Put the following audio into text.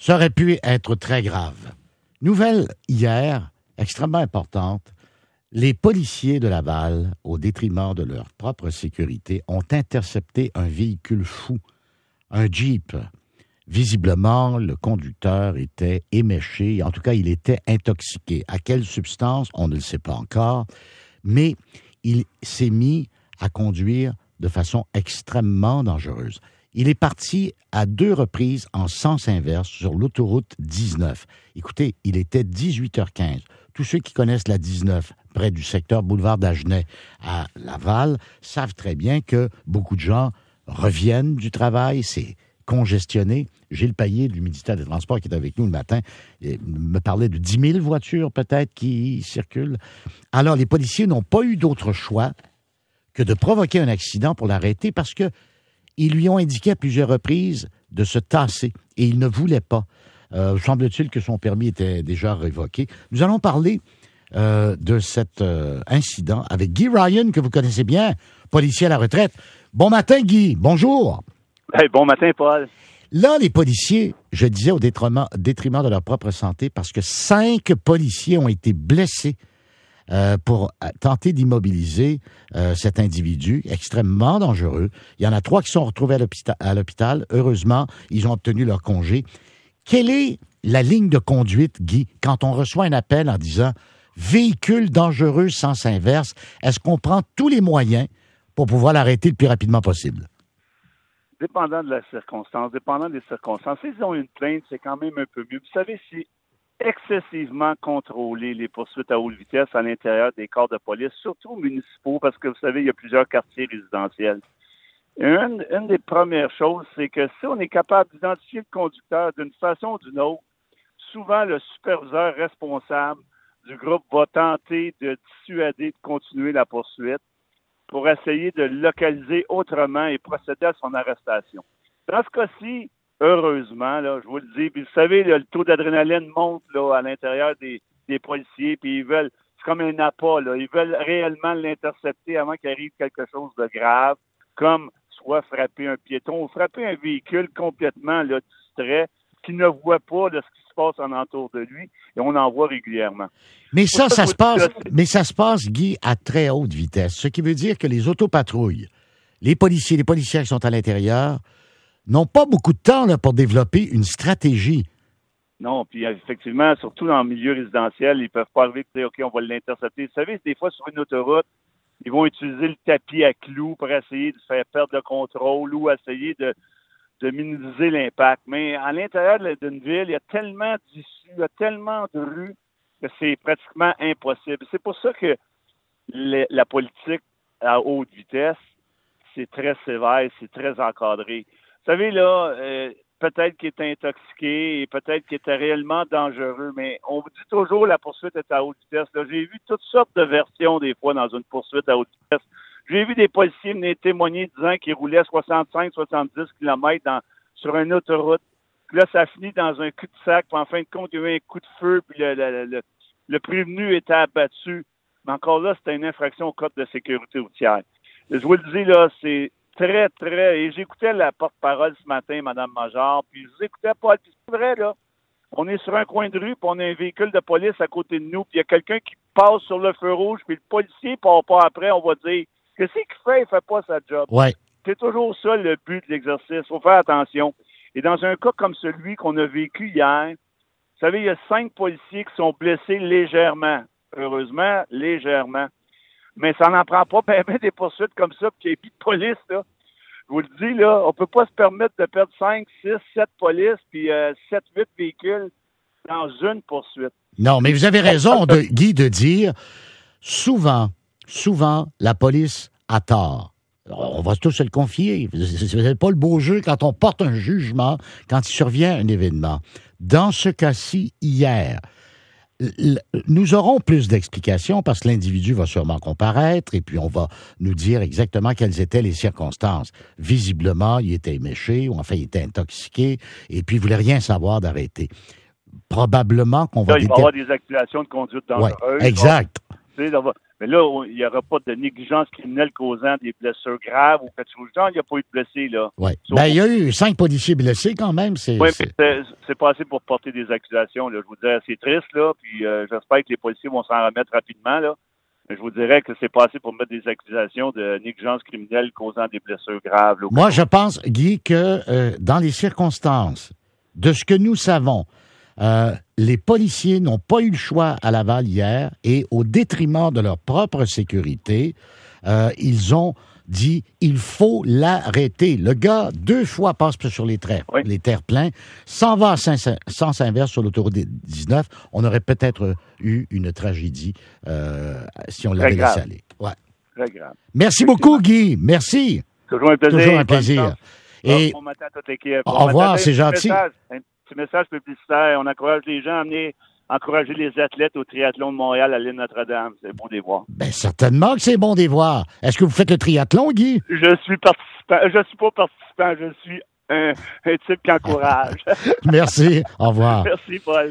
Ça aurait pu être très grave. Nouvelle hier, extrêmement importante. Les policiers de Laval, au détriment de leur propre sécurité, ont intercepté un véhicule fou, un Jeep. Visiblement, le conducteur était éméché, en tout cas, il était intoxiqué. À quelle substance, on ne le sait pas encore, mais il s'est mis à conduire de façon extrêmement dangereuse. Il est parti à 2 reprises en sens inverse sur l'autoroute 19. Écoutez, il était 18h15. Tous ceux qui connaissent la 19, près du secteur boulevard d'Agenais à Laval, savent très bien que beaucoup de gens reviennent du travail, c'est congestionné. Gilles Payet du ministère des Transports qui est avec nous le matin me parlait de 10 000 voitures peut-être qui circulent. Alors, les policiers n'ont pas eu d'autre choix que de provoquer un accident pour l'arrêter parce que ils lui ont indiqué à plusieurs reprises de se tasser et il ne voulait pas. Semble-t-il que son permis était déjà révoqué. Nous allons parler de cet incident avec Guy Ryan, que vous connaissez bien, policier à la retraite. Bon matin, Guy. Bonjour. Hey, bon matin, Paul. Là, les policiers, je disais au détriment de leur propre santé, parce que 5 policiers ont été blessés pour tenter d'immobiliser cet individu extrêmement dangereux. Il y en a 3 qui sont retrouvés à l'hôpital. Heureusement, ils ont obtenu leur congé. Quelle est la ligne de conduite, Guy, quand on reçoit un appel en disant « véhicule dangereux sens inverse », est-ce qu'on prend tous les moyens pour pouvoir l'arrêter le plus rapidement possible? Dépendant de la circonstance, dépendant des circonstances, s'ils ont une plainte, c'est quand même un peu mieux. Vous savez, c'est excessivement contrôler les poursuites à haute vitesse à l'intérieur des corps de police, surtout municipaux, parce que vous savez, il y a plusieurs quartiers résidentiels. Une des premières choses, c'est que si on est capable d'identifier le conducteur d'une façon ou d'une autre, souvent le superviseur responsable du groupe va tenter de dissuader de continuer la poursuite pour essayer de le localiser autrement et procéder à son arrestation. Dans ce cas-ci, heureusement, là, je vous le dis, puis vous savez, là, le taux d'adrénaline monte là, à l'intérieur des policiers, puis ils veulent, c'est comme un appât, là, ils veulent réellement l'intercepter avant qu'il arrive quelque chose de grave, comme soit frapper un piéton ou frapper un véhicule complètement là, distrait, qui ne voit pas là, ce qui se passe en entour de lui, et on en voit régulièrement. Mais ça se passe, Guy, à très haute vitesse, ce qui veut dire que les autopatrouilles, les policiers qui sont à l'intérieur, n'ont pas beaucoup de temps là, pour développer une stratégie. Non, puis effectivement, surtout dans le milieu résidentiel, ils peuvent pas arriver et dire, OK, on va l'intercepter. Vous savez, des fois, sur une autoroute, ils vont utiliser le tapis à clous pour essayer de faire perdre le contrôle ou essayer de minimiser l'impact. Mais à l'intérieur d'une ville, il y a tellement d'issues, il y a tellement de rues que c'est pratiquement impossible. C'est pour ça que la politique à haute vitesse, c'est très sévère, c'est très encadré. Vous savez, là, peut-être qu'il est intoxiqué et peut-être qu'il était réellement dangereux, mais on vous dit toujours la poursuite est à haute vitesse. Là, j'ai vu toutes sortes de versions des fois dans une poursuite à haute vitesse. J'ai vu des policiers venir témoigner disant qu'ils roulaient 65-70 km sur une autoroute. Puis là, ça finit dans un cul-de-sac. Puis en fin de compte, il y a eu un coup de feu, puis le prévenu était abattu. Mais encore là, c'était une infraction au code de sécurité routière. Je vous le dis, là, c'est très, très... Et j'écoutais la porte-parole ce matin, Mme Major, puis je vous écoutais pas. Puis c'est vrai, là. On est sur un coin de rue, puis on a un véhicule de police à côté de nous, puis il y a quelqu'un qui passe sur le feu rouge, puis le policier part pas après, on va dire... Qu'est-ce qu'il fait? Il fait pas sa job. Ouais. C'est toujours ça le but de l'exercice. Il faut faire attention. Et dans un cas comme celui qu'on a vécu hier, vous savez, il y a 5 policiers qui sont blessés légèrement. Heureusement, légèrement. Mais ça n'en prend pas bien des poursuites comme ça, puis qu'il y ait plus de police, là. Je vous le dis, là, on peut pas se permettre de perdre 5, 6, 7 polices, puis 7, 8 véhicules dans une poursuite. Non, mais vous avez raison, Guy, de dire souvent, la police a tort. On va tous se le confier. C'est pas le beau jeu quand on porte un jugement, quand il survient un événement. Dans ce cas-ci, hier, nous aurons plus d'explications parce que l'individu va sûrement comparaître et puis on va nous dire exactement quelles étaient les circonstances. Visiblement, il était éméché ou enfin, il était intoxiqué et puis il voulait rien savoir d'arrêter. Probablement qu'on va... Là, il va y avoir des accusations de conduite dangereuse. Ouais, exact. Mais là, il n'y aura pas de négligence criminelle causant des blessures graves ou quelque chose de genre. Il n'y a pas eu de blessés, là. Oui. Ben, il y a eu 5 policiers blessés quand même. Oui, mais c'est pas assez pour porter des accusations, là. Je vous dirais, c'est triste, là. Puis j'espère que les policiers vont s'en remettre rapidement, là. Mais je vous dirais que c'est pas assez pour mettre des accusations de négligence criminelle causant des blessures graves, là. Moi, je pense, Guy, que dans les circonstances de ce que nous savons, les policiers n'ont pas eu le choix à Laval hier et au détriment de leur propre sécurité, ils ont dit il faut l'arrêter. Le gars, 2 fois, passe sur les terre-pleins, s'en va à sens inverse sur l'autoroute 19. On aurait peut-être eu une tragédie si on l'avait laissé aller. Ouais. Très grave. Merci beaucoup, Guy. Merci. Toujours un plaisir. Toujours un plaisir. Et bon matin à toute l'équipe. Au revoir, c'est gentil. Un petit message publicitaire. On encourage les gens à encourager les athlètes au triathlon de Montréal à l'île Notre-Dame. C'est bon des voir. Ben, certainement que c'est bon des voir. Est-ce que vous faites le triathlon, Guy? Je suis participant. Je suis pas participant. Je suis un type qui encourage. Merci. Au revoir. Merci, Paul.